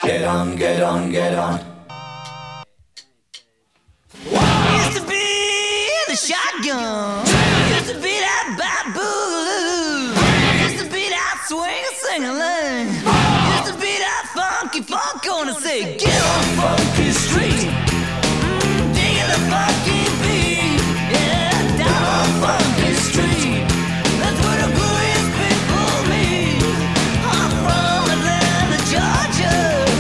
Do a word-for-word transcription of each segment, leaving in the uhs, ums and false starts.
Get on, get on, get on. Used to be the shotgun. Used to be that bad boogaloo. Used to be that swing sing-a-ling. Used to be that funky funk gonna say, get on funky street. Mm, digging the funky beat. Yeah, down on funky street. That's where the gooeyest people meet. I'm from Atlanta, Georgia.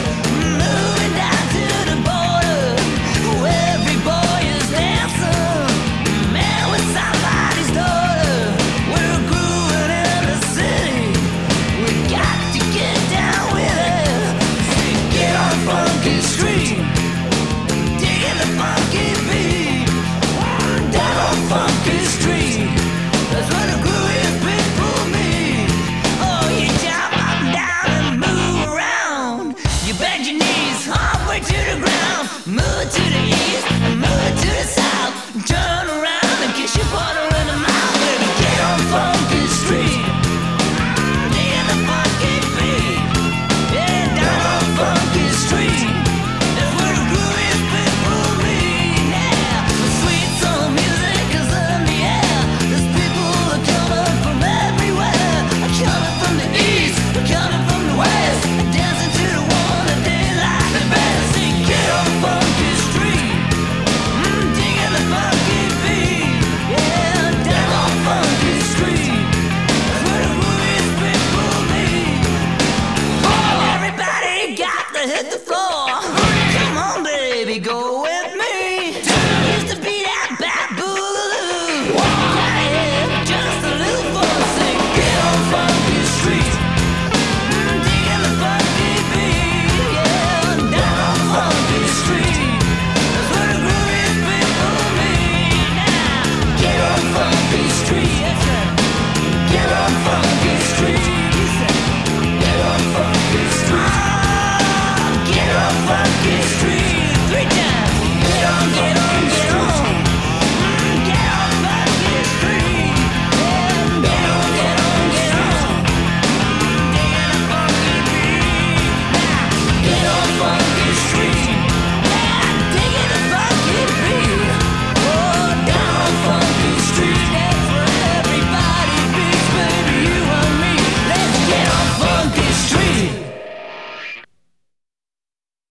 Moving down to the border, where every boy is dancing. Man with somebody's daughter. We're grooving in the city. We got to get down with it. Say, get on funky street. Digging the funky beat. Down on funky street. That's where the gooeyest people meet. Oh, you jump up and down and move around. You bend your knees halfway to the ground. Move to the east and move to the south. Turn around and kiss your partner in the mouth. Baby, get on funky street. Digging the funky beat. Yeah, down on funky street. That's where the gooeyest people meet. Yeah, the sweet soul music is in the air. There's people are coming from everywhere. Coming from the east, coming from the west. Dancing to the one that they like the best. Say, get on funky street. Mm, digging the funky beat. Yeah, down on funky street. That's where the gooeyest people meet. Oh, everybody got to hit the floor. Come on, baby, go with me. Used to be that bad boogaloo. Gotta have just a little fun. Say, get on funky street. Mm, digging the funky beat. Yeah, down on funky street. That's where the gooeyest people meet. Now, get on funky street. Get on funky street.